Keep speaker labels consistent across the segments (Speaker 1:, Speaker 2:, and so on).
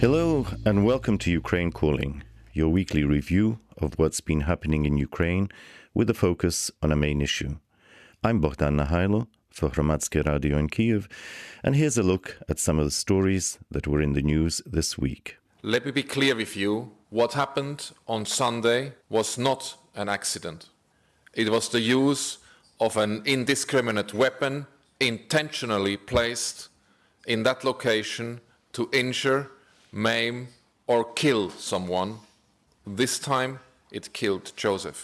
Speaker 1: Hello and welcome to Ukraine Calling, your weekly review of what's been happening in Ukraine with a focus on a main issue. I'm Bogdan Nahailo for Hromadske Radio in Kyiv, and here's a look at some of the stories that were in the news this week.
Speaker 2: Let me be clear with you, what happened on Sunday was not an accident. It was the use of an indiscriminate weapon intentionally placed in that location to injure, maim or kill someone. This time it killed Joseph.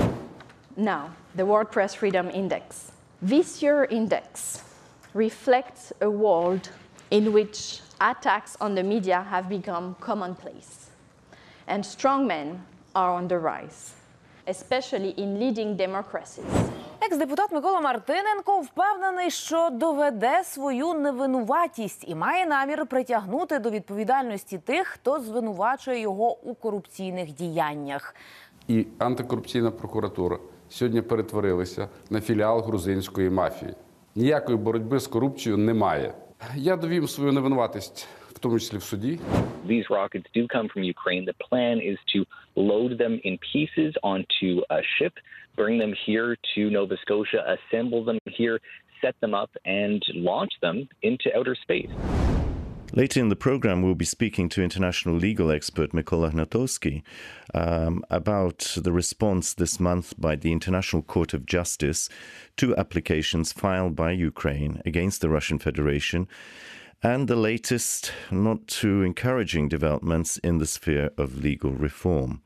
Speaker 3: Now, the World Press Freedom Index. This year's index reflects a world in which attacks on the media have become commonplace, and strongmen are on the rise, especially in leading democracies.
Speaker 4: Екс-депутат Микола Мартиненко впевнений, що доведе свою невинуватість і має намір притягнути до відповідальності тих, хто звинувачує його у корупційних діяннях.
Speaker 5: І антикорупційна прокуратура сьогодні перетворилася на філіал грузинської мафії. Ніякої боротьби з корупцією немає. Я довів свою невинуватість, в тому числі в суді.
Speaker 6: These rockets do come from Ukraine. The plan is to load them in pieces onto a ship, bring them here to Nova Scotia, assemble them here, set them up, and launch them into outer space.
Speaker 1: Later in the program, we'll be speaking to international legal expert Mykola Hnatowski about the response this month by the International Court of Justice to applications filed by Ukraine against the Russian Federation and the latest, not too encouraging developments in the sphere of legal reform.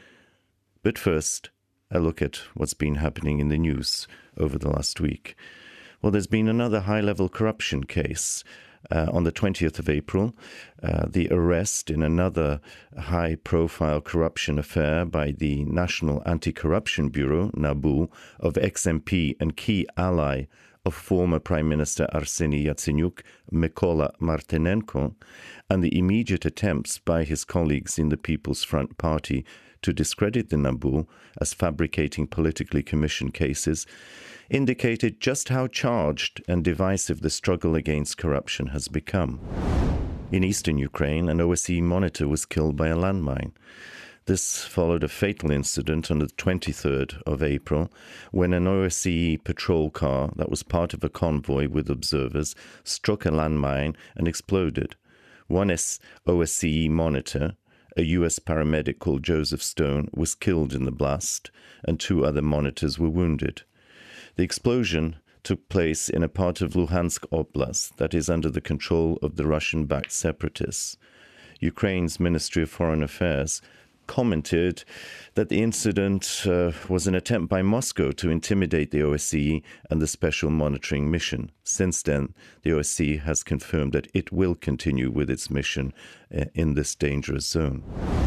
Speaker 1: But first, a look at what's been happening in the news over the last week. Well, there's been another high-level corruption case. On the 20th of April, the arrest in another high-profile corruption affair by the National Anti-Corruption Bureau, NABU, of ex-MP and key ally of former Prime Minister Arseniy Yatsenyuk, Mykola Martynenko, and the immediate attempts by his colleagues in the People's Front Party to discredit the NABU as fabricating politically commissioned cases, indicated just how charged and divisive the struggle against corruption has become. In eastern Ukraine, an OSCE monitor was killed by a landmine. This followed a fatal incident on the 23rd of April when an OSCE patrol car that was part of a convoy with observers struck a landmine and exploded. One OSCE monitor, a U.S. paramedic called Joseph Stone, was killed in the blast, and two other monitors were wounded. The explosion took place in a part of Luhansk Oblast that is under the control of the Russian-backed separatists. Ukraine's Ministry of Foreign Affairs commented that the incident was an attempt by Moscow to intimidate the OSCE and the Special Monitoring Mission. Since then, the OSCE has confirmed that it will continue with its mission in this dangerous zone.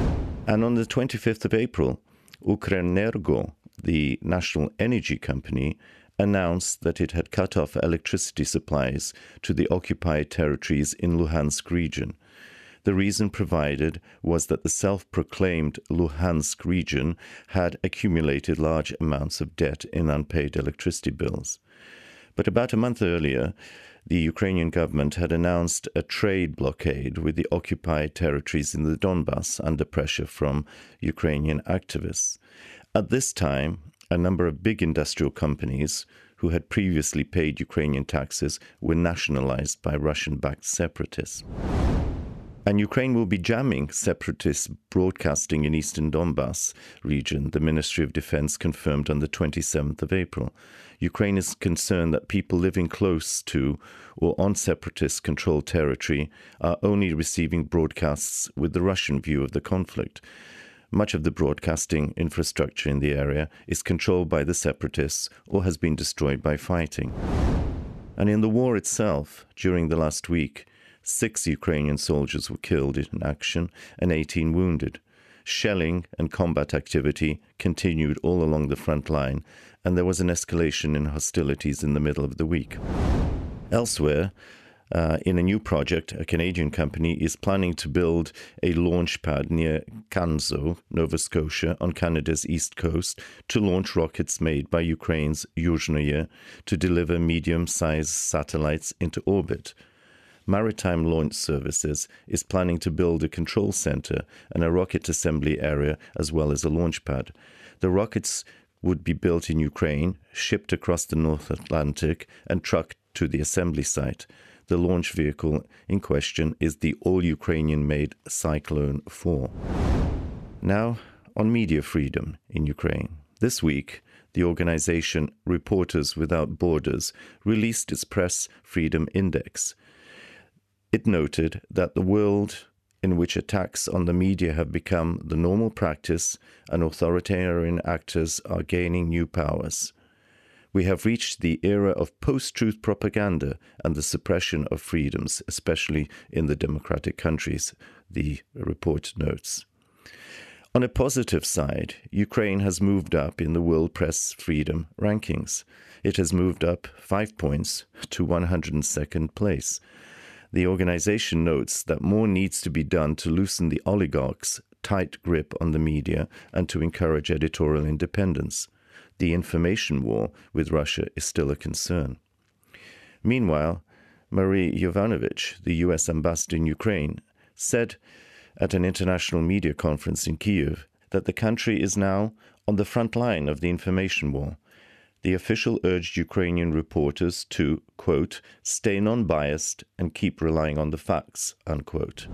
Speaker 1: And on the 25th of April, Ukrenergo, the national energy company, announced that it had cut off electricity supplies to the occupied territories in Luhansk region. The reason provided was that the self-proclaimed Luhansk region had accumulated large amounts of debt in unpaid electricity bills. But about a month earlier, the Ukrainian government had announced a trade blockade with the occupied territories in the Donbas under pressure from Ukrainian activists. At this time, a number of big industrial companies who had previously paid Ukrainian taxes were nationalized by Russian-backed separatists. And Ukraine will be jamming separatist broadcasting in eastern Donbas region, the Ministry of Defense confirmed on the 27th of April. Ukraine is concerned that people living close to or on separatist-controlled territory are only receiving broadcasts with the Russian view of the conflict. Much of the broadcasting infrastructure in the area is controlled by the separatists or has been destroyed by fighting. And in the war itself, during the last week, 6 Ukrainian soldiers were killed in action and 18 wounded. Shelling and combat activity continued all along the front line, and there was an escalation in hostilities in the middle of the week. Elsewhere, in a new project, a Canadian company is planning to build a launch pad near Kanzo, Nova Scotia, on Canada's east coast to launch rockets made by Ukraine's Yuzhnoye to deliver medium-sized satellites into orbit. Maritime Launch Services is planning to build a control center and a rocket assembly area as well as a launch pad. The rockets would be built in Ukraine, shipped across the North Atlantic and trucked to the assembly site. The launch vehicle in question is the all-Ukrainian-made Cyclone 4. Now, on media freedom in Ukraine. This week, the organization Reporters Without Borders released its Press Freedom Index. It noted that the world in which attacks on the media have become the normal practice and authoritarian actors are gaining new powers. We have reached the era of post-truth propaganda and the suppression of freedoms, especially in the democratic countries, the report notes. On a positive side, Ukraine has moved up in the World Press Freedom rankings. It has moved up 5 points to 102nd place. The organization notes that more needs to be done to loosen the oligarchs' tight grip on the media and to encourage editorial independence. The information war with Russia is still a concern. Meanwhile, Marie Yovanovitch, the U.S. ambassador in Ukraine, said at an international media conference in Kyiv that the country is now on the front line of the information war. The official urged Ukrainian reporters to, quote, stay non-biased and keep relying on the facts, unquote.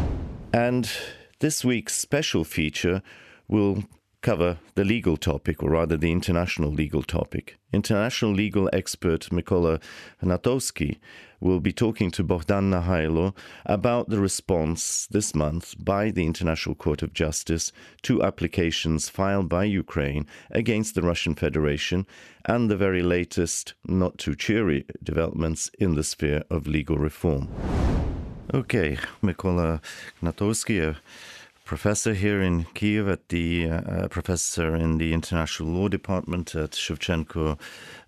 Speaker 1: And this week's special feature will cover the legal topic, or rather the international legal topic. International legal expert Mykola Hnatowski will be talking to Bogdan Nahailo about the response this month by the International Court of Justice to applications filed by Ukraine against the Russian Federation and the very latest, not too cheery developments in the sphere of legal reform. Okay, Mykola Hnatowski, professor here in Kyiv, at the professor in the International Law Department at Shevchenko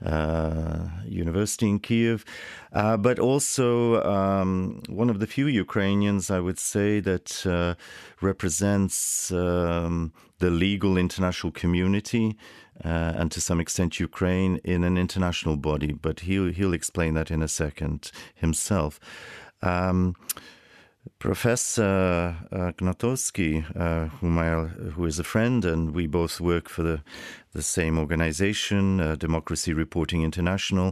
Speaker 1: University in Kyiv, but also one of the few Ukrainians, I would say, that represents the legal international community and to some extent Ukraine in an international body. But he'll explain that in a second himself. Professor Gnatowski, who is a friend, and we both work for the same organization, Democracy Reporting International,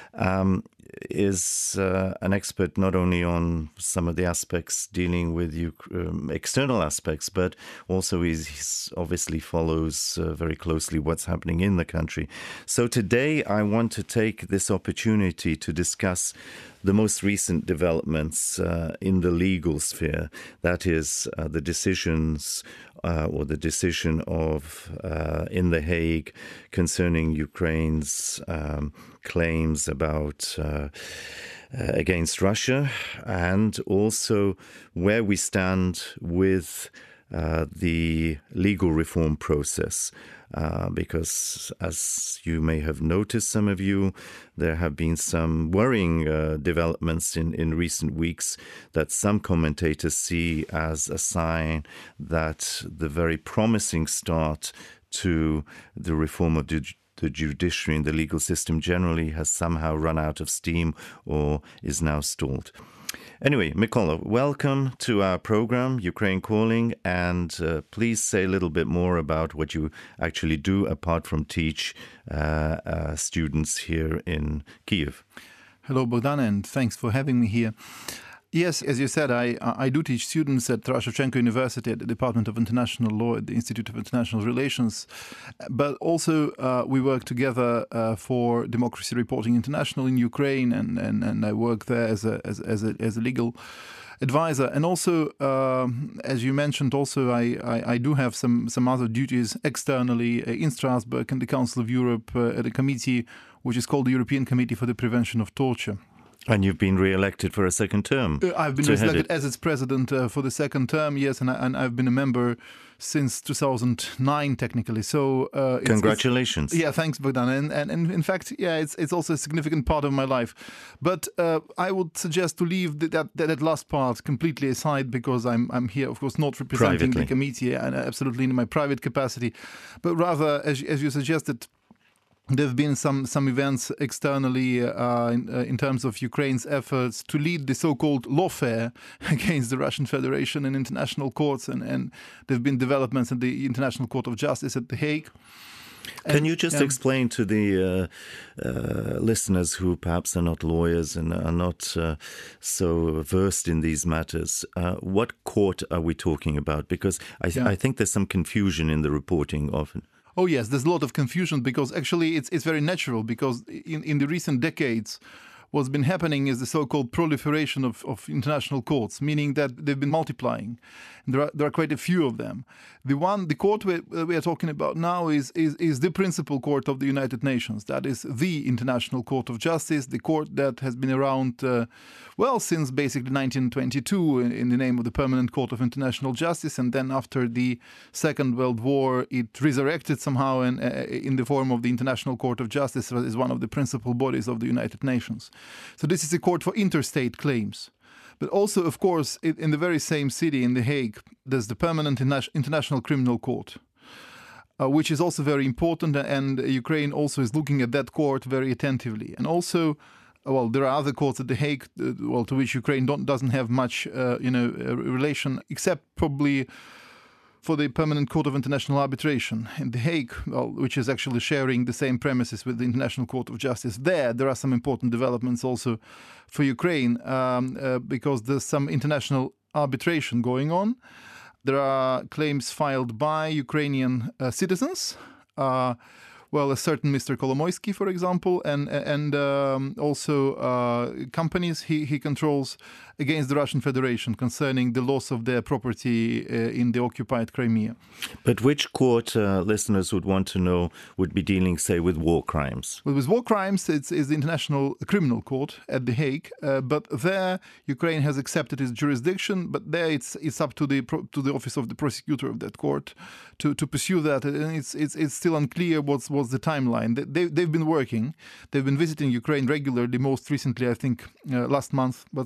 Speaker 1: is an expert not only on some of the aspects dealing with external aspects, but also he obviously follows very closely what's happening in the country. So today I want to take this opportunity to discuss the most recent developments in the legal sphere, that is the decisions or the decision of in The Hague concerning Ukraine's claims about against Russia, and also where we stand with the legal reform process. Because, as you may have noticed, some of you, there have been some worrying developments in recent weeks that some commentators see as a sign that the very promising start to the reform of the judiciary and the legal system generally has somehow run out of steam or is now stalled. Anyway, Mykola, welcome to our program, Ukraine Calling, and please say a little bit more about what you actually do apart from teach students here in Kyiv.
Speaker 7: Hello, Bogdan, and thanks for having me here. Yes, as you said, I do teach students at Taras Shevchenko University at the Department of International Law at the Institute of International Relations. But also we work together for Democracy Reporting International in Ukraine, and I work there as a legal advisor. And also, as you mentioned, also I do have some other duties externally in Strasbourg in the Council of Europe at a committee which is called the European Committee for the Prevention of Torture.
Speaker 1: And you've been re-elected for a second term.
Speaker 7: I've been re-elected as its president for the second term, yes, and I've been a member since 2009, technically. So
Speaker 1: congratulations.
Speaker 7: Yeah, thanks, Bogdan. And in fact, yeah, it's also a significant part of my life. But I would suggest to leave that last part completely aside, because I'm here, of course, not representing the committee and absolutely in my private capacity, but rather, as you suggested, There have been some events externally in terms of Ukraine's efforts to lead the so-called lawfare against the Russian Federation in international courts, and there have been developments in the International Court of Justice at The Hague.
Speaker 1: Can you just explain to the listeners who perhaps are not lawyers and are not so versed in these matters, what court are we talking about? Because I think there's some confusion in the reporting often.
Speaker 7: Oh yes, there's a lot of confusion because actually it's very natural, because in the recent decades what's been happening is the so-called proliferation of international courts, meaning that they've been multiplying. And there are quite a few of them. The court we are talking about now is the principal court of the United Nations. That is the International Court of Justice, the court that has been around, since basically 1922 in the name of the Permanent Court of International Justice. And then after the Second World War, it resurrected somehow in the form of the International Court of Justice as one of the principal bodies of the United Nations. So this is a court for interstate claims. But also, of course, in the very same city, in The Hague, there's the Permanent International Criminal Court, which is also very important, and Ukraine also is looking at that court very attentively. And also, there are other courts at The Hague, to which Ukraine doesn't have much, relation, except probably for the Permanent Court of International Arbitration in The Hague, which is actually sharing the same premises with the International Court of Justice. There are some important developments also for Ukraine, because there's some international arbitration going on. There are claims filed by Ukrainian citizens, a certain Mr. Kolomoisky, for example, and also companies he controls against the Russian Federation concerning the loss of their property in the occupied Crimea.
Speaker 1: But which court, listeners would want to know, would be dealing, say, with war crimes?
Speaker 7: Well, with war crimes, it's the International Criminal Court at The Hague, but there Ukraine has accepted its jurisdiction, but there it's up to the office of the prosecutor of that court to pursue that, and it's still unclear what's the timeline. They've been working, they've been visiting Ukraine regularly, most recently I think last month, but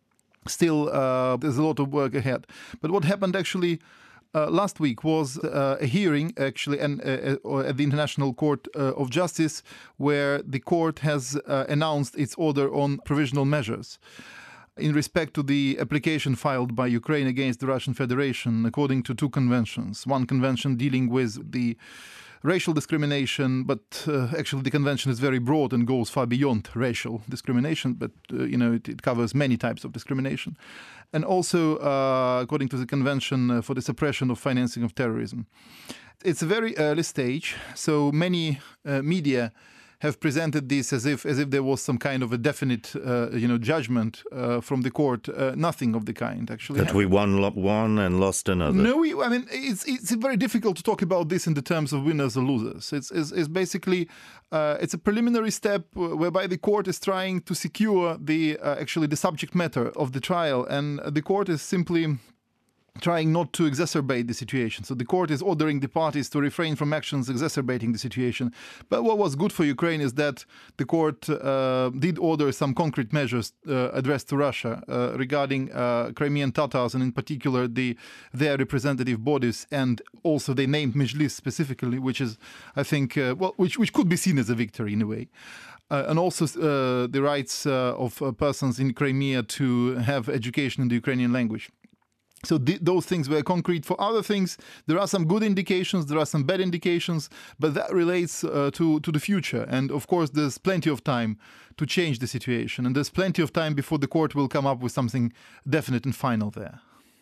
Speaker 7: still there's a lot of work ahead. But what happened actually last week was a hearing actually at the International Court of Justice, where the court has announced its order on provisional measures in respect to the application filed by Ukraine against the Russian Federation according to two conventions. One convention dealing with the racial discrimination, but actually the convention is very broad and goes far beyond racial discrimination, but it covers many types of discrimination. And also according to the Convention for the Suppression of Financing of Terrorism. It's a very early stage, so many media have presented this as if there was some kind of a definite judgment from the court. Nothing of the kind actually.
Speaker 1: That we won one and lost another.
Speaker 7: No, it's very difficult to talk about this in the terms of winners or losers. It's basically it's a preliminary step whereby the court is trying to secure the subject matter of the trial, and the court is simply trying not to exacerbate the situation. So the court is ordering the parties to refrain from actions exacerbating the situation. But what was good for Ukraine is that the court did order some concrete measures addressed to Russia regarding Crimean Tatars, and in particular their representative bodies, and also they named Mejlis specifically, which is, I think, which could be seen as a victory in a way. And also the rights of persons in Crimea to have education in the Ukrainian language. So those things were concrete. For other things, there are some good indications, there are some bad indications, but that relates to the future. And of course, there's plenty of time to change the situation. And there's plenty of time before the court will come up with something definite and final there.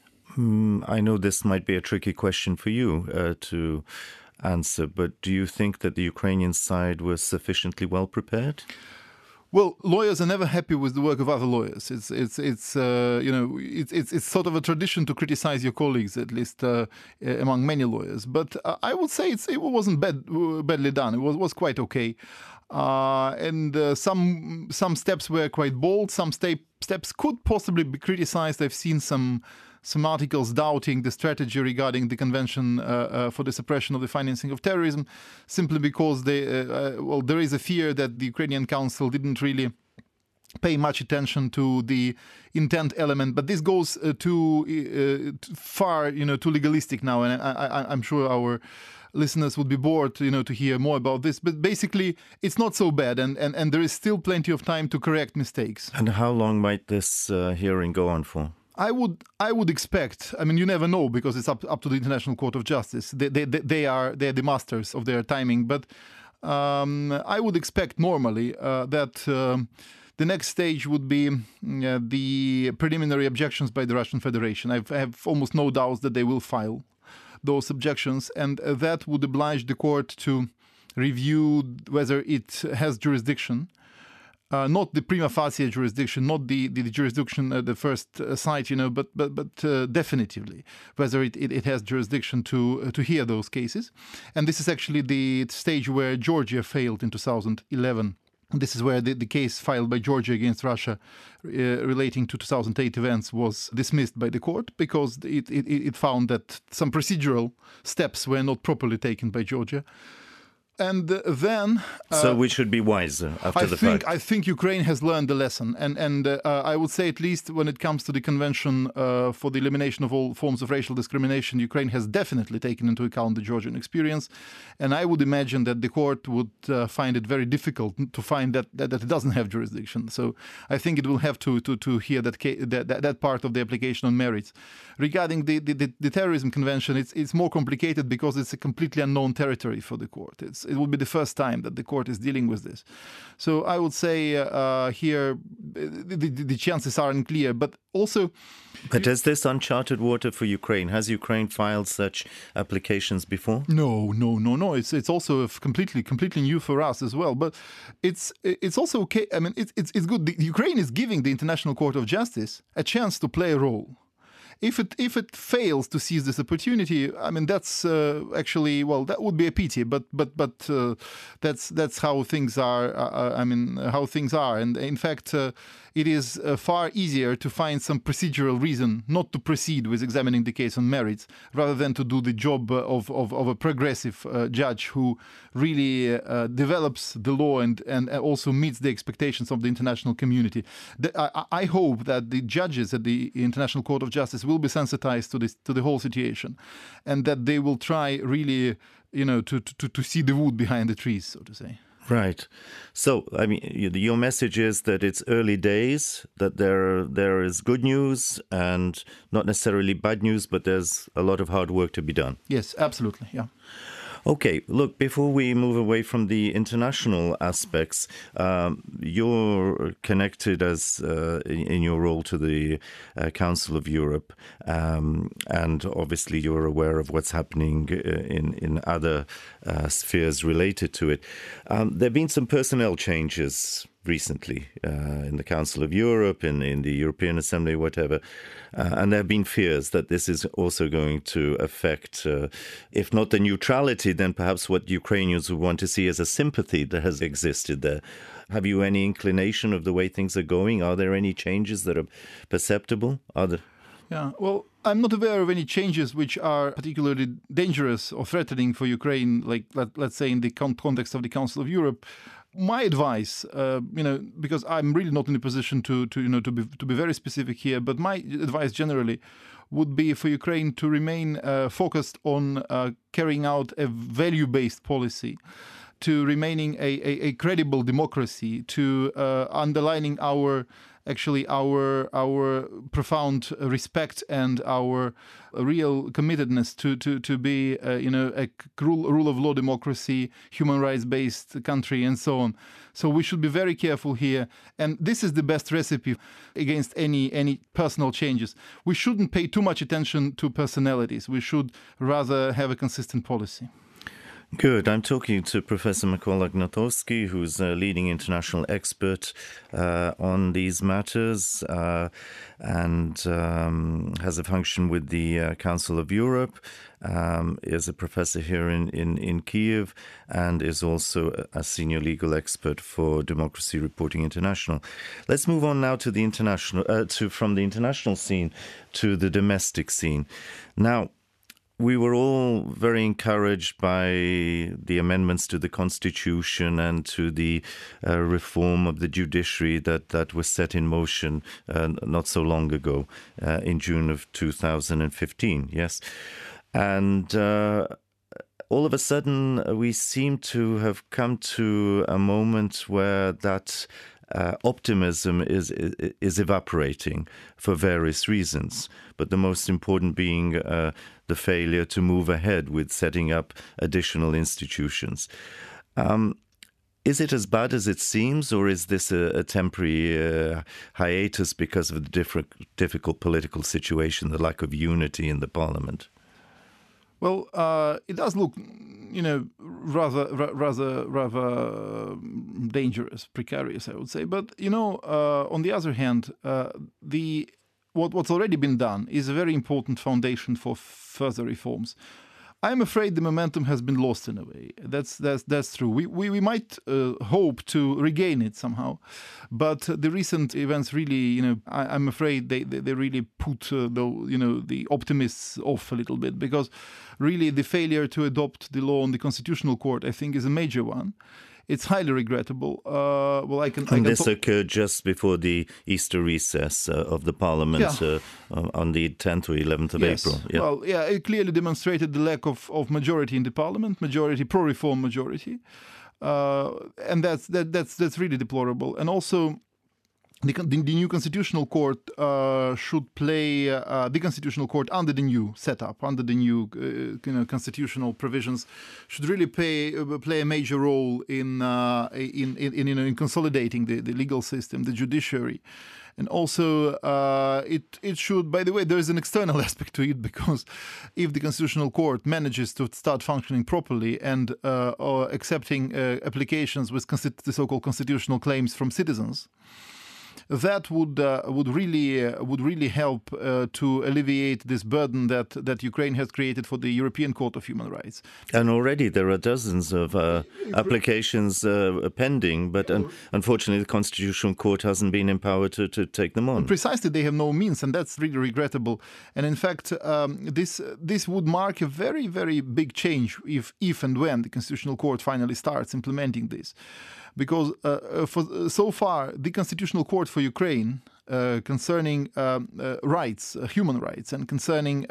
Speaker 1: I know this might be a tricky question for you to answer, but do you think that the Ukrainian side was sufficiently well prepared?
Speaker 7: Well, lawyers are never happy with the work of other lawyers. It's sort of a tradition to criticize your colleagues, at least among many lawyers. But I would say it wasn't badly done. It was quite okay. And some steps were quite bold. Some steps could possibly be criticized. I've seen some articles doubting the strategy regarding the Convention for the Suppression of the Financing of Terrorism, simply because there is a fear that the Ukrainian Council didn't really pay much attention to the intent element, but this goes too far, too legalistic now, and I'm sure our listeners would be bored, to hear more about this. But basically, it's not so bad, and there is still plenty of time to correct mistakes.
Speaker 1: And how long might this hearing go on for?
Speaker 7: I would expect. I mean, you never know because it's up to the International Court of Justice. They are the masters of their timing. But I would expect normally that the next stage would be the preliminary objections by the Russian Federation. I have almost no doubts that they will file those objections, and that would oblige the court to review whether it has jurisdiction. Not the prima facie jurisdiction, not the jurisdiction at the first sight, but definitively whether it has jurisdiction to hear those cases. And this is actually the stage where Georgia failed in 2011. This is where the case filed by Georgia against Russia relating to 2008 events was dismissed by the court because it found that some procedural steps were not properly taken by Georgia. And then...
Speaker 1: so we should be wiser after the fact.
Speaker 7: I think Ukraine has learned the lesson. And I would say, at least when it comes to the Convention for the Elimination of All Forms of Racial Discrimination, Ukraine has definitely taken into account the Georgian experience. And I would imagine that the court would find it very difficult to find that it doesn't have jurisdiction. So I think it will have to hear that part of the application on merits. Regarding the Terrorism Convention, it's more complicated because it's a completely unknown territory for the court. It will be the first time that the court is dealing with this. So I would say here the chances are unclear, but also...
Speaker 1: But is this uncharted water for Ukraine? Has Ukraine filed such applications before?
Speaker 7: No. It's also completely new for us as well. But it's also okay. I mean, it's good. Ukraine is giving the International Court of Justice a chance to play a role. If it fails to seize this opportunity, I mean that's actually, well, that would be a pity. But that's how things are. How things are, and in fact, it is far easier to find some procedural reason not to proceed with examining the case on merits, rather than to do the job of a progressive judge who really develops the law and also meets the expectations of the international community. I hope that the judges at the International Court of Justice will be sensitized to the whole situation, and that they will try really, to see the wood behind the trees, so to say.
Speaker 1: Right. So, I mean, your message is that it's early days, that there is good news and not necessarily bad news, but there's a lot of hard work to be done.
Speaker 7: Yes, absolutely. Yeah.
Speaker 1: Okay, look, before we move away from the international aspects, you're connected as in your role to the Council of Europe, and obviously you're aware of what's happening in other spheres related to it. There have been some personnel changes recently in the Council of Europe, in the European Assembly, whatever. And there have been fears that this is also going to affect, if not the neutrality, then perhaps what Ukrainians would want to see as a sympathy that has existed there. Have you any inclination of the way things are going? Are there any changes that are perceptible?
Speaker 7: Yeah, well, I'm not aware of any changes which are particularly dangerous or threatening for Ukraine, like let's say in the context of the Council of Europe. My advice, because I'm really not in a position to be very specific here, but my advice generally would be for Ukraine to remain focused on carrying out a value-based policy, to remaining a credible democracy, to underlining our profound respect and our real committedness to be a rule of law democracy, human rights based country, and so on. So we should be very careful here, and this is the best recipe against any personal changes. We shouldn't pay too much attention to personalities. We should rather have a consistent policy.
Speaker 1: Good. I'm talking to Professor Mykola Gnatowski, who's a leading international expert on these matters and has a function with the Council of Europe, is a professor here in Kiev, and is also a senior legal expert for Democracy Reporting International. Let's move on now to the international, from the international scene to the domestic scene. Now, we were all very encouraged by the amendments to the Constitution and to the reform of the judiciary that was set in motion not so long ago, in June of 2015, yes. And all of a sudden, we seem to have come to a moment where that optimism is evaporating for various reasons, but the most important being the failure to move ahead with setting up additional institutions. Is it as bad as it seems, or is this a temporary hiatus because of the difficult political situation, the lack of unity in the parliament?
Speaker 7: Well, it does look, rather dangerous, precarious, I would say. But on the other hand, what's already been done is a very important foundation for further reforms. I'm afraid the momentum has been lost in a way. That's true. We might hope to regain it somehow, but the recent events really, I'm afraid they really put the optimists off a little bit, because really the failure to adopt the law on the Constitutional Court, I think, is a major one. It's highly regrettable.
Speaker 1: This occurred just before the Easter recess of the Parliament on the 10th or 11th of April.
Speaker 7: Yeah. Well, it clearly demonstrated the lack of majority in the Parliament, pro-reform majority, and that's really deplorable. And also, the new Constitutional Court should play the Constitutional Court under the new setup, under the new constitutional provisions, should really play a major role in consolidating the legal system, the judiciary. And also, it should, by the way, there is an external aspect to it, because if the Constitutional Court manages to start functioning properly and accepting applications with the so-called constitutional claims from citizens, that would really help to alleviate this burden that Ukraine has created for the European Court of Human Rights.
Speaker 1: And already there are dozens of applications pending, but unfortunately the Constitutional Court hasn't been empowered to take them on.
Speaker 7: And precisely, they have no means, and that's really regrettable. And in fact, this would mark a very, very big change if and when the Constitutional Court finally starts implementing this. Because so far, the Constitutional Court for Ukraine, concerning rights, human rights, and concerning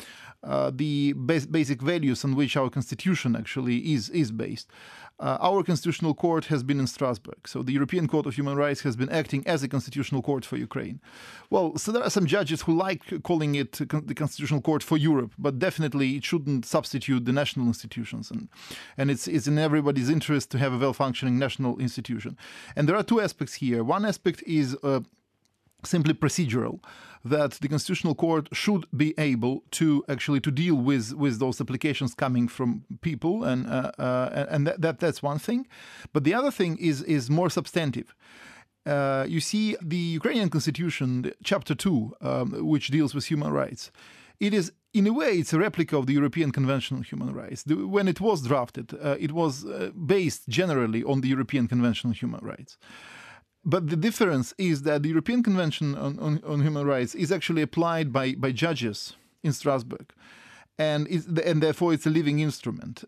Speaker 7: the basic values on which our Constitution actually is based, our Constitutional Court has been in Strasbourg. So the European Court of Human Rights has been acting as a Constitutional Court for Ukraine. Well, so there are some judges who like calling it the Constitutional Court for Europe, but definitely it shouldn't substitute the national institutions. And it's in everybody's interest to have a well-functioning national institution. And there are two aspects here. One aspect is simply procedural, that the Constitutional Court should be able to actually to deal with those applications coming from people, and that's one thing. But the other thing is more substantive. You see, the Ukrainian Constitution, Chapter 2, which deals with human rights, it is, in a way, it's a replica of the European Convention on Human Rights. When it was drafted, it was based generally on the European Convention on Human Rights. But the difference is that the European Convention on Human Rights is actually applied by judges in Strasbourg, and therefore it's a living instrument.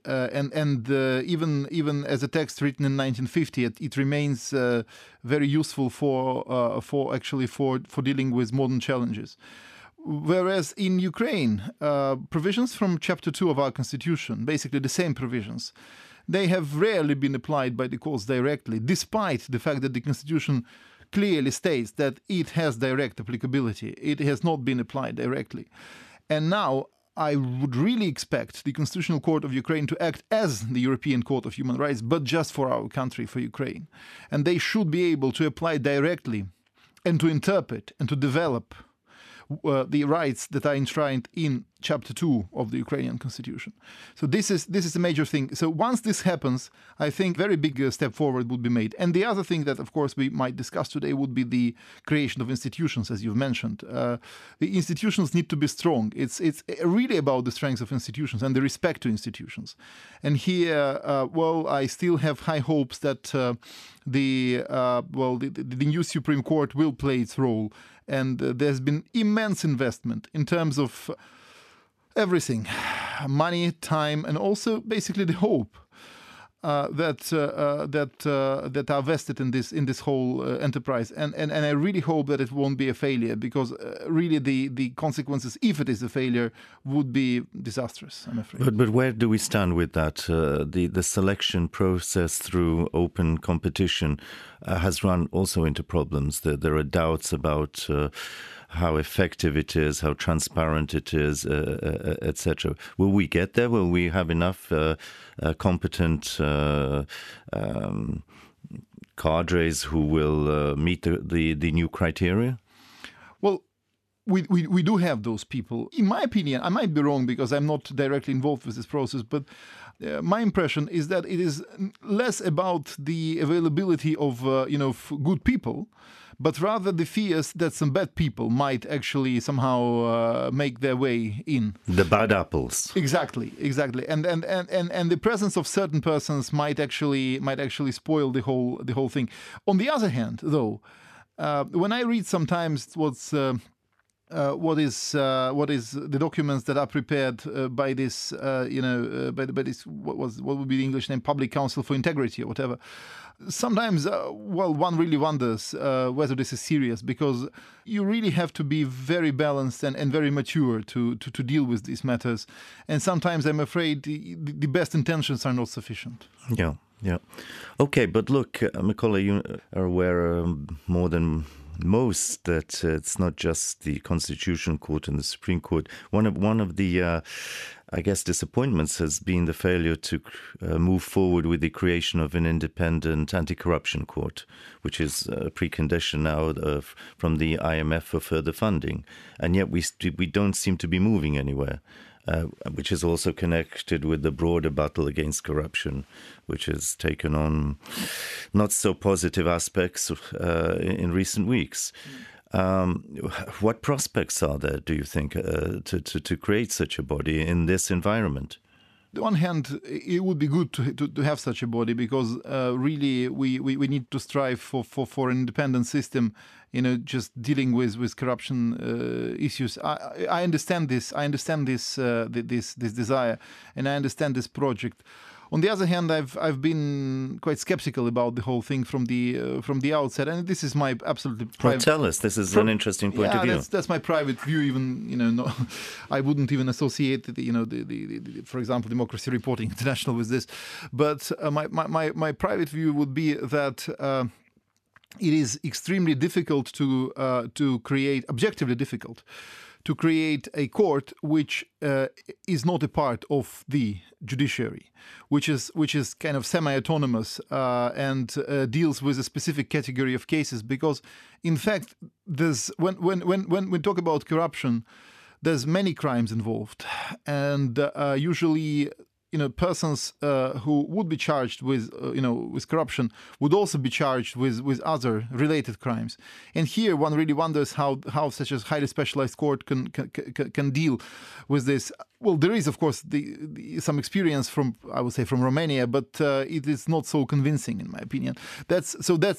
Speaker 7: Even as a text written in 1950, it remains very useful for dealing with modern challenges. Whereas in Ukraine, provisions from Chapter 2 of our Constitution, basically the same provisions, they have rarely been applied by the courts directly, despite the fact that the Constitution clearly states that it has direct applicability. It has not been applied directly. And now I would really expect the Constitutional Court of Ukraine to act as the European Court of Human Rights, but just for our country, for Ukraine. And they should be able to apply directly and to interpret and to develop the rights that are enshrined in Chapter 2 of the Ukrainian Constitution. So this is a major thing. So once this happens, I think very big step forward would be made. And the other thing that, of course, we might discuss today would be the creation of institutions, as you've mentioned. The institutions need to be strong. It's really about the strength of institutions and the respect to institutions. And here, I still have high hopes that the new Supreme Court will play its role. And there's been immense investment in terms of Everything, money, time, and also basically the hope that are vested in this whole enterprise, and I really hope that it won't be a failure, because really the consequences, if it is a failure, would be disastrous, I'm afraid.
Speaker 1: But where do we stand with that? The selection process through open competition has run also into problems. There are doubts about how effective it is, how transparent it is, etc. Will we get there? Will we have enough competent cadres who will meet the new criteria?
Speaker 7: Well, we do have those people. In my opinion, I might be wrong because I'm not directly involved with this process, but my impression is that it is less about the availability of good people, but rather the fears that some bad people might actually somehow make their way in.
Speaker 1: The bad apples.
Speaker 7: Exactly, and the presence of certain persons might actually spoil the whole thing. On the other hand, though, when I read sometimes what is the documents that are prepared by this by this what would be the English name, Public Council for Integrity or whatever. Sometimes, one really wonders whether this is serious, because you really have to be very balanced and very mature to deal with these matters. And sometimes I'm afraid the best intentions are not sufficient.
Speaker 1: Yeah. Okay, but look, Mykola, you are aware more than most that it's not just the Constitutional Court and the Supreme Court. One of the I guess disappointments has been the failure to move forward with the creation of an independent anti-corruption court, which is a precondition now from the IMF for further funding. And yet we don't seem to be moving anywhere, which is also connected with the broader battle against corruption, which has taken on not so positive aspects in recent weeks. What prospects are there, do you think, to create such a body in this environment?
Speaker 7: On the one hand, it would be good to have such a body, because really we need to strive for an independent system, just dealing with corruption issues. I understand this. I understand this desire, and I understand this project. On the other hand, I've been quite skeptical about the whole thing from the outset, and this is my absolutely private.
Speaker 1: Well, tell us. This is an interesting point of view.
Speaker 7: That's my private view. Even I wouldn't even associate the for example, Democracy Reporting International with this. But my private view would be that it is extremely difficult to create, objectively difficult, to create a court which is not a part of the judiciary, which is kind of semi-autonomous and deals with a specific category of cases. Because, in fact, when we talk about corruption, there's many crimes involved, and usually, persons who would be charged with corruption would also be charged with other related crimes. And here one really wonders how such a highly specialized court can deal with this. Well, there is, of course, some experience from Romania, but it is not so convincing, in my opinion. This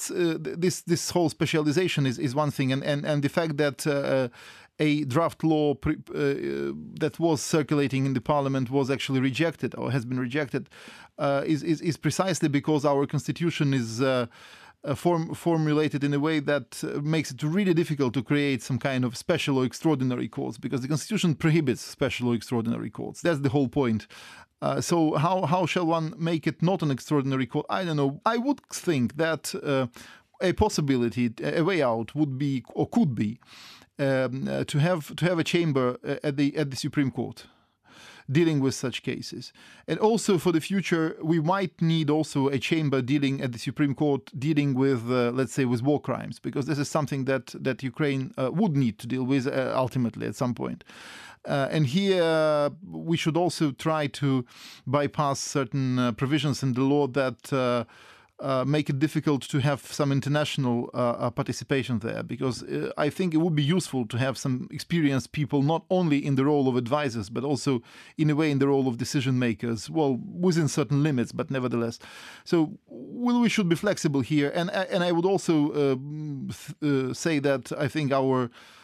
Speaker 7: whole specialization is one thing, and the fact that a draft law that was circulating in the parliament was actually rejected, or has been rejected, is precisely because our constitution is formulated in a way that makes it really difficult to create some kind of special or extraordinary courts, because the constitution prohibits special or extraordinary courts. That's the whole point. So how shall one make it not an extraordinary court? I don't know. I would think that a possibility, a way out would be, or could be, to have a chamber at the Supreme Court dealing with such cases. And also for the future, we might need also a chamber at the Supreme Court dealing with, let's say, with war crimes, because this is something that Ukraine would need to deal with ultimately at some point. And here we should also try to bypass certain provisions in the law that make it difficult to have some international participation there, because I think it would be useful to have some experienced people, not only in the role of advisors, but also in a way in the role of decision makers, well, within certain limits, but nevertheless. So we should be flexible here. And I would also say that I think our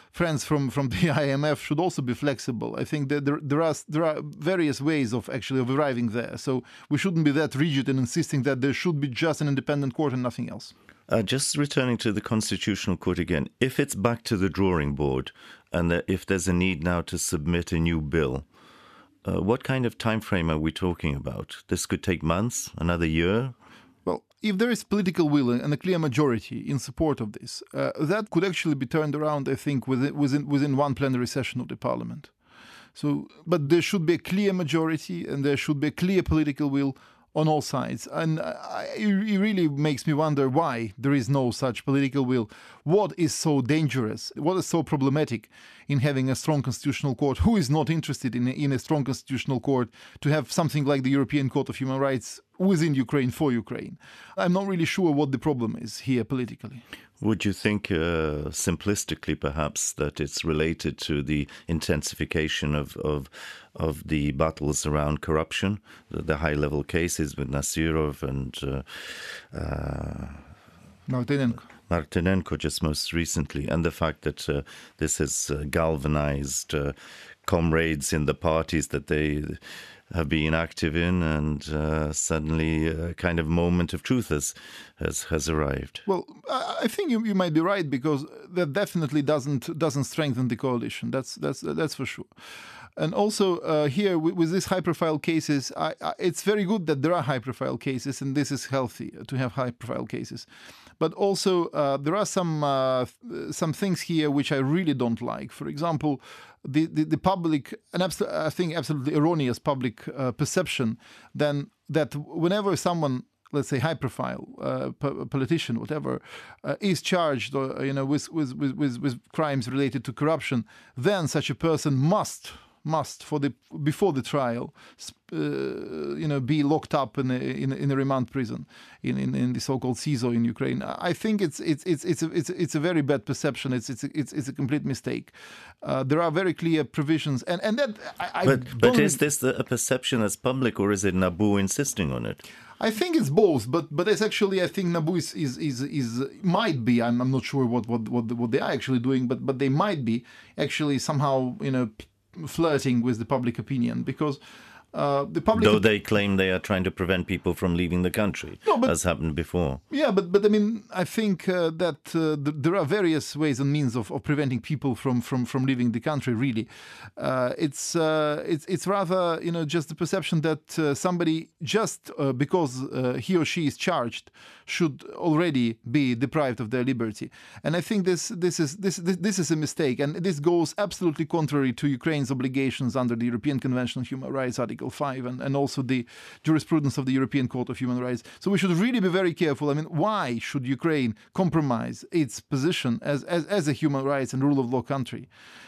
Speaker 7: friends from the IMF should also be flexible. I think that there are various ways of arriving there. So we shouldn't be that rigid in insisting that there should be just an independent court and nothing else.
Speaker 1: Just returning to the Constitutional Court again, if it's back to the drawing board and if there's a need now to submit a new bill, what kind of time frame are we talking about? This could take months, another year?
Speaker 7: Well, if there is political will and a clear majority in support of this, that could actually be turned around, I think, within one plenary session of the parliament. So, but there should be a clear majority and there should be a clear political will on all sides. And it really makes me wonder why there is no such political will. What is so dangerous? What is so problematic in having a strong constitutional court? Who is not interested in a strong constitutional court to have something like the European Court of Human Rights within Ukraine for Ukraine? I'm not really sure what the problem is here politically.
Speaker 1: Would you think, simplistically perhaps, that it's related to the intensification of the battles around corruption, the high-level cases with Nasirov and Martynenko just most recently, and the fact that this has galvanized comrades in the parties that they have been active in, and suddenly a kind of moment of truth has arrived?
Speaker 7: Well, I think you might be right, because that definitely doesn't strengthen the coalition. That's for sure. And also here with these high-profile cases, it's very good that there are high-profile cases, and this is healthy to have high-profile cases. But also there are some things here which I really don't like. For example, the public, I think absolutely erroneous public perception then that whenever someone, let's say high-profile politician, whatever, is charged, with crimes related to corruption, then such a person must before the trial, be locked up in a remand prison in the so-called CISO in Ukraine. I think it's a very bad perception. It's a complete mistake. There are very clear provisions, and that.
Speaker 1: But is this a perception that's public, or is it NABU insisting on it?
Speaker 7: I think it's both, but it's actually, I think NABU is might be. I'm not sure what they are actually doing, but they might be actually somehow flirting with the public opinion, because the public...
Speaker 1: Though they claim they are trying to prevent people from leaving the country, as happened before.
Speaker 7: Yeah, but I mean, I think that there are various ways and means of preventing people from leaving the country, really. It's rather, just the perception that somebody, just because he or she is charged, should already be deprived of their liberty. And I think this is a mistake, and this goes absolutely contrary to Ukraine's obligations under the European Convention on Human Rights, Article 5, and also the jurisprudence of the European Court of Human Rights. So we should really be very careful. I mean, why should Ukraine compromise its position as a human rights and rule of law country?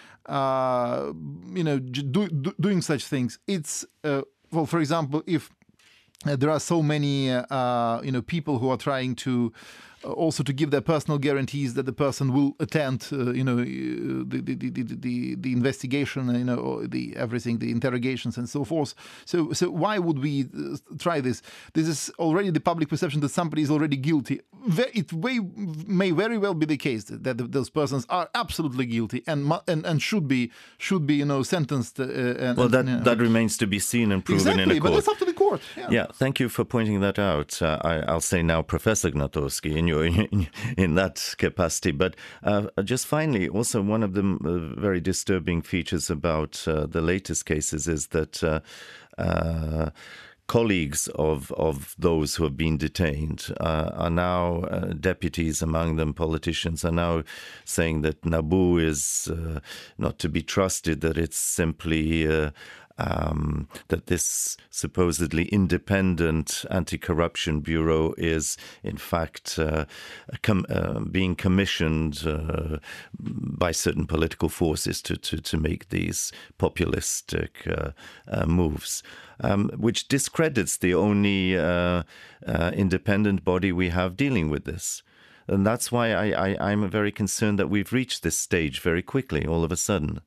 Speaker 7: Doing such things. It's for example, if there are so many, people who are trying to also to give their personal guarantees that the person will attend, the investigation, or the everything, the interrogations and so forth. So why would we try this? This is already the public perception that somebody is already guilty. It may very well be the case that those persons are absolutely guilty and should be sentenced.
Speaker 1: That remains to be seen and proven in a court.
Speaker 7: But that's up to the court.
Speaker 1: Yeah, thank you for pointing that out. I'll say now, Professor Gnatowski, in that capacity. But just finally, also one of the very disturbing features about the latest cases is that colleagues of those who have been detained are now, deputies among them, politicians, are now saying that NABU is not to be trusted, that it's simply... that this supposedly independent anti-corruption bureau is, in fact, being commissioned by certain political forces to make these populistic moves, which discredits the only independent body we have dealing with this. And that's why I'm very concerned that we've reached this stage very quickly, all of a sudden.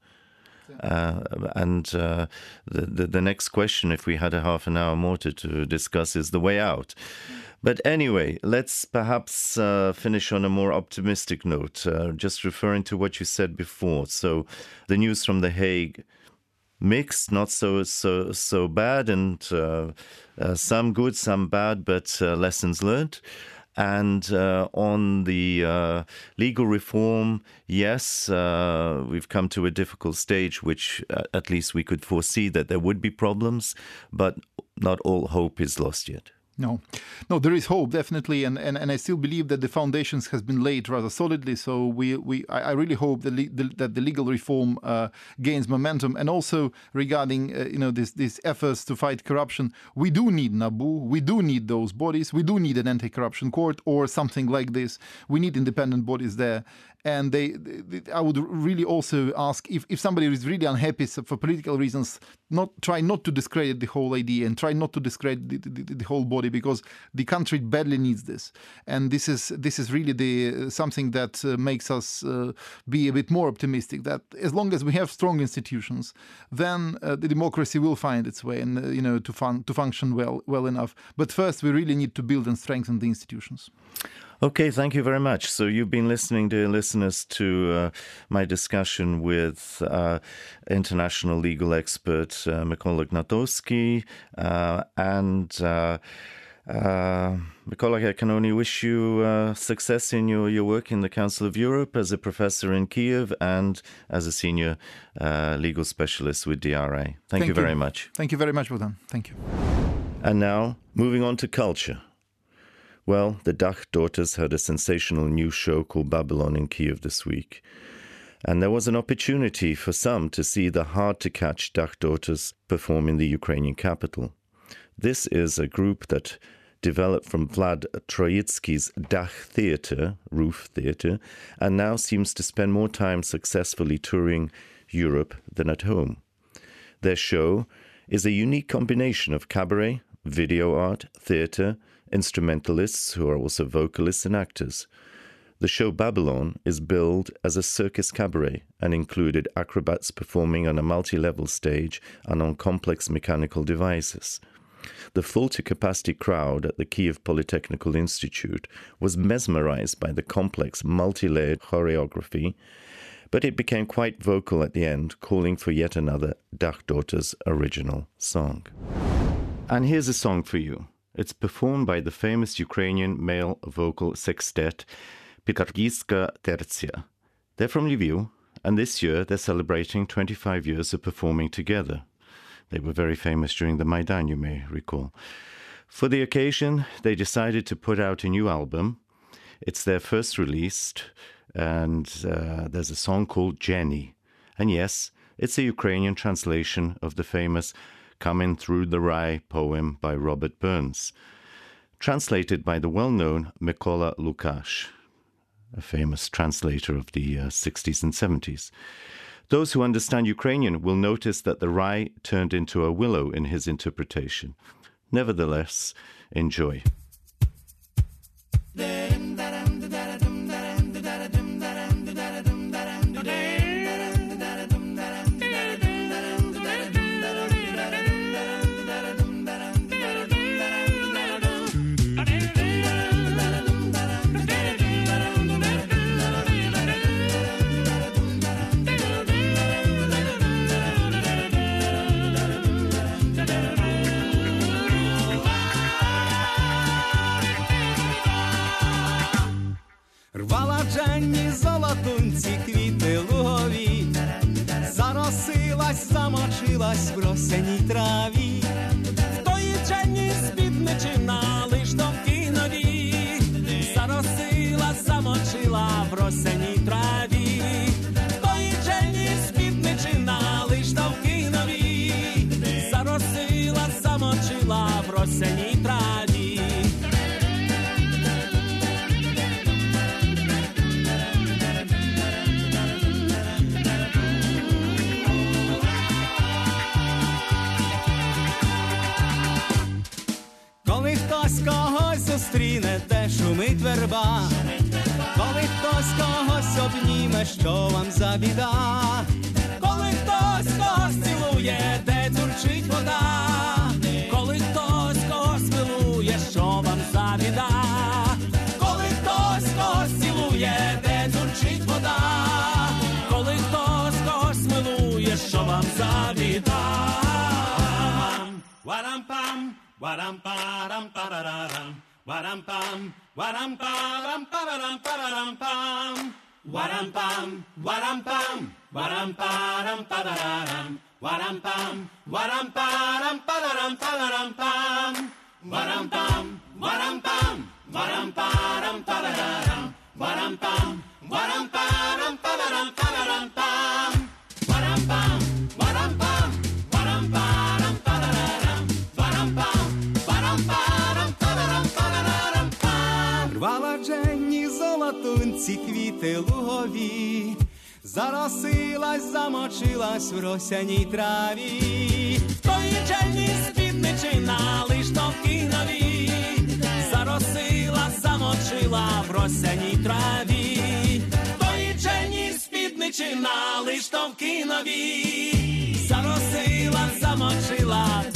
Speaker 1: The next question, if we had a half an hour more to discuss, is the way out. But anyway, let's perhaps finish on a more optimistic note, just referring to what you said before. So the news from The Hague, mixed, not so bad, and some good, some bad, but lessons learned. And on the legal reform, yes, we've come to a difficult stage, which at least we could foresee that there would be problems, but not all hope is lost yet.
Speaker 7: No, there is hope, definitely, and I still believe that the foundations has been laid rather solidly. So I really hope that the legal reform gains momentum, and also regarding these efforts to fight corruption, we do need NABU, we do need those bodies, we do need an anti-corruption court or something like this. We need independent bodies there. And I would really also ask if somebody is really unhappy for political reasons, try not to discredit the whole idea and try not to discredit the whole body, because the country badly needs this. And this is really something that makes us be a bit more optimistic, that as long as we have strong institutions, then the democracy will find its way and to function well enough. But first, we really need to build and strengthen the institutions.
Speaker 1: Okay, thank you very much. So you've been listening, dear listeners, to my discussion with international legal expert Mykola Gnatowski. And Mykola, I can only wish you success in your work in the Council of Europe as a professor in Kiev and as a senior legal specialist with DRA. Thank you very much.
Speaker 7: Thank you very much, Bogdan. Thank you.
Speaker 1: And now, moving on to culture. Well, the Dach Daughters had a sensational new show called Babylon in Kiev this week. And there was an opportunity for some to see the hard-to-catch Dach Daughters perform in the Ukrainian capital. This is a group that developed from Vlad Troitsky's Dach Theatre, Roof Theatre, and now seems to spend more time successfully touring Europe than at home. Their show is a unique combination of cabaret, video art, theatre, instrumentalists who are also vocalists and actors. The show Babylon is billed as a circus cabaret and included acrobats performing on a multi-level stage and on complex mechanical devices. The full-to-capacity crowd at the Kiev Polytechnical Institute was mesmerized by the complex multi-layered choreography, but it became quite vocal at the end, calling for yet another Dach Daughters original song. And here's a song for you. It's performed by the famous Ukrainian male vocal sextet Pikargiyska Tertsia. They're from Lviv, and this year they're celebrating 25 years of performing together. They were very famous during the Maidan, you may recall. For the occasion, they decided to put out a new album. It's their first release, and there's a song called Jenny. And yes, it's a Ukrainian translation of the famous Coming Through the Rye poem by Robert Burns, translated by the well-known Mykola Lukash, a famous translator of the 60s and 70s. Those who understand Ukrainian will notice that the rye turned into a willow in his interpretation. Nevertheless, enjoy.
Speaker 8: Золотунці квіти лугові, заросилась, замочилась в росяній траві, в тої Дженні спідничина лиш тонкі нові, заросилась, замочила в росяній траві, в тої Дженні спідничина лиш тонкі нові, заросилась, замочила в росяній траві. Зустріне, де шумить верба, коли хтось когось обніме, що вам за біда, коли хтось когось цілує, де дзюрчить вода, коли хтось когось милує, що вам за біда. Waram param pararam. Waram pam. Waram param pararam pararam pam. Waram pam. Waram pam. Waram param pararam. Waram pam. Waram param pararam pararam pam. Waram pam. Waram pam. Waram param pararam. Waram pam. Waram param pararam pararam pam. Waram pam. Waram pam. Waram param pararam. Waram pam. Waram param pararam pararam pam. Рвала Дженні золотунці квіти лугові, заросилась, замочилась в росяній траві. В тої Дженні спідничина лиш товки нові, заросила, замочила в росяній траві. В тої Дженні спідничина лиш товки нові, заросила, замочила.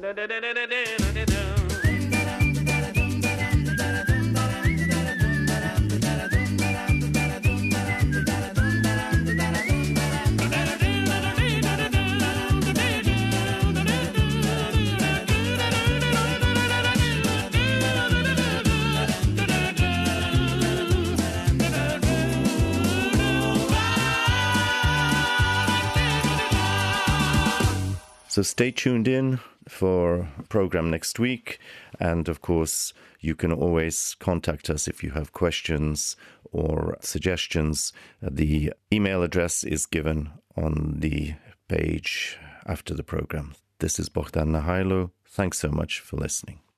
Speaker 1: So stay tuned in for a program next week. And of course, you can always contact us if you have questions or suggestions. The email address is given on the page after the program. This is Bogdan Nahailo. Thanks so much for listening.